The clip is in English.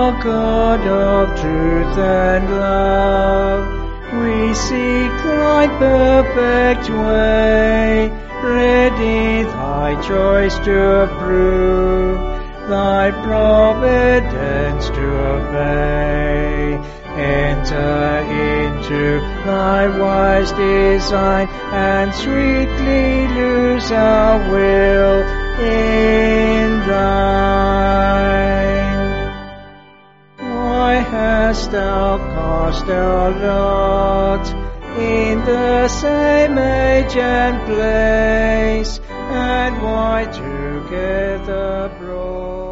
O God of truth and love, we seek thy perfect way, ready thy choice to approve, thy providence to obey. Enter into thy wise design, and sweetly lose our will in thine. Why hast thou cast our lot in the same age and place, and why together brought?